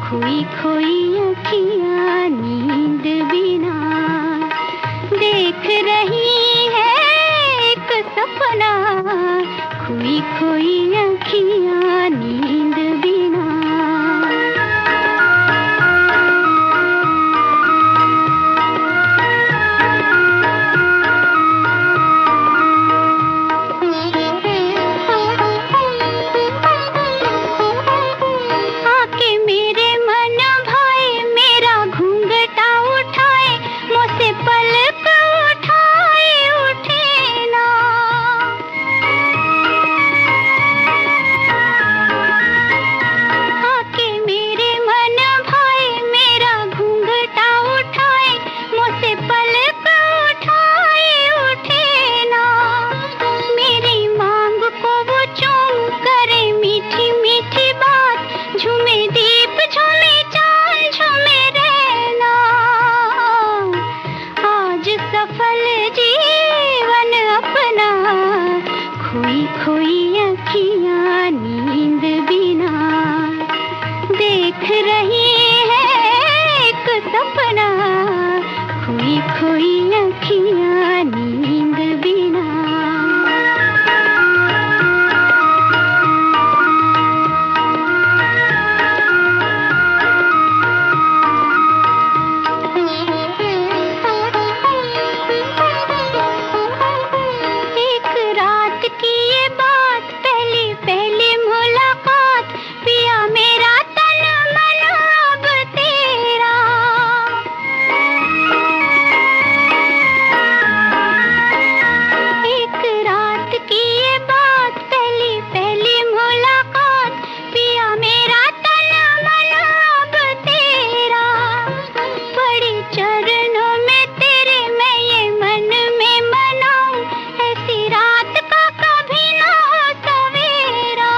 खोई खोई अखियाँ नींद बिना देख रही है एक सपना। खोई खोई अखियाँ नींद बिना। आके मेरे मन भाए मेरा घूंघटा उठाए, मुझसे पलक उठाए उठे ना। आके मेरे मन भाए मेरा घूंघटा उठाए, मुझसे पलक उठाए उठे ना। मेरी मांग को वो चूम करे मीठी मीठी बात, झूमे दीप झूमे चांद झूमे रहना। आज सफल जीवन अपना, खोई खोई अखियाँ नींद बिना देख रही है एक सपना। खोई खोई अखियाँ नींद बिना। एक रात की ये बात, पहली पहली मुलाकात, पिया मेरा तन मन अब तेरा। एक रात की ये बात, पहली पहली मुलाकात, पिया मेरा तन मन अब तेरा। पड़ी चरणों में तेरे मैं ये मन में मनाऊं, ऐसी रात का कभी ना हो सवेरा।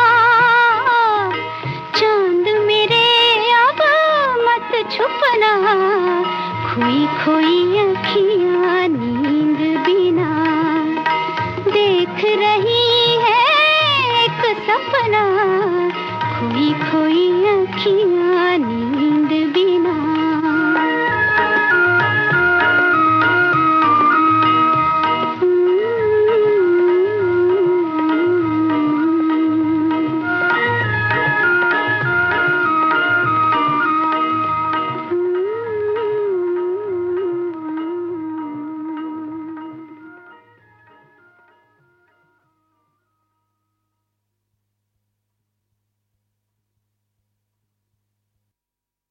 चांद मेरे अब मत छुपना, खोई खोई अखियाँ नींद बिना देख रही है एक सपना। खोई खोई अखियाँ नींद